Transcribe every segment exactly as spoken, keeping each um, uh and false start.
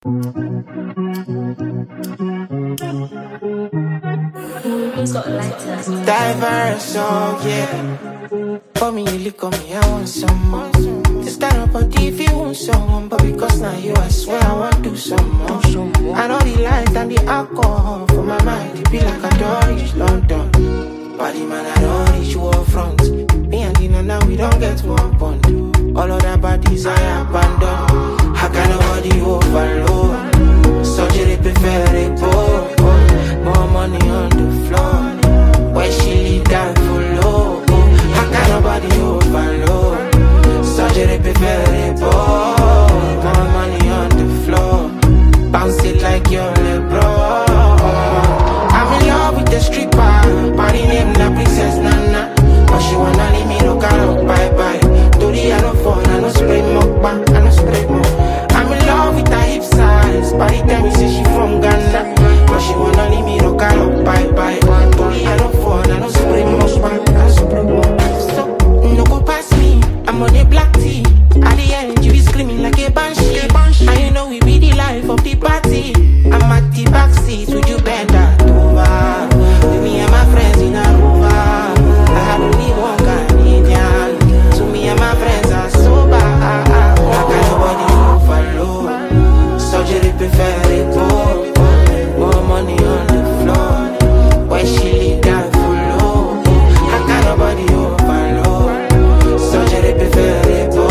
Diverse, oh yeah. For me, you look on me, I want some more. This kind of body, if you want someone, but because now you, I swear I want to do some more. I know the light and the alcohol for my mind, it be like I don't reach London. Body man, I don't reach you up front. Me and Dina now, we don't get one bond. All other bodies I abandon. How can nobody overload? Surgery preferable. More money on the floor. When she leave down for low, how can nobody overload? Surgery preferable. More money on the floor. Bounce it like you're LeBron. I'm in love with the stripper. Party name na Princess Nana. But she wanna leave me look out, bye bye. Tori I no phone, I no spray more, I no spray more. I'm in love with her hip size. Party tell me say she from Ghana. But she wanna leave me look out, bye bye. Tori I no phone, I no spray more, I no spray more. So, no go past me, I'm on a black tee. At the end, you be screaming like a banshee. And you know we be the life of the party. I'm at the backseat, would you bend that over? With me and my friends in Aruba. I had only one Canadian. To me and my friends are sober. How can nobody overload? Surgery preferable. More money on the floor. When she leave down for low. How can nobody overload? Surgery preferable.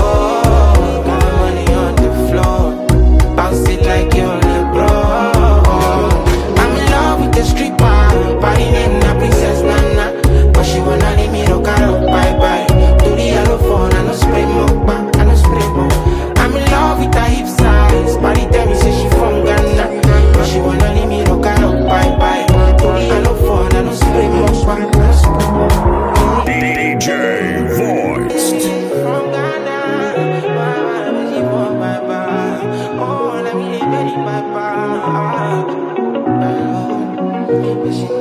More money on the floor. Bounce it like you're LeBron. I'm in love with the stripper. Body name na Princess Nana. But she wanna leave me rock out, bye bye. Do the yellow phone, I no spray more, I no spray more. I'm in love with her hip size. Body tell me say she from Ghana. But she wanna leave me rock out, bye bye. Do the yellow phone, I no spray more, I no spray more. D J Voice. From Ghana, but she from bye bye. Oh, let me leave it bye bye. She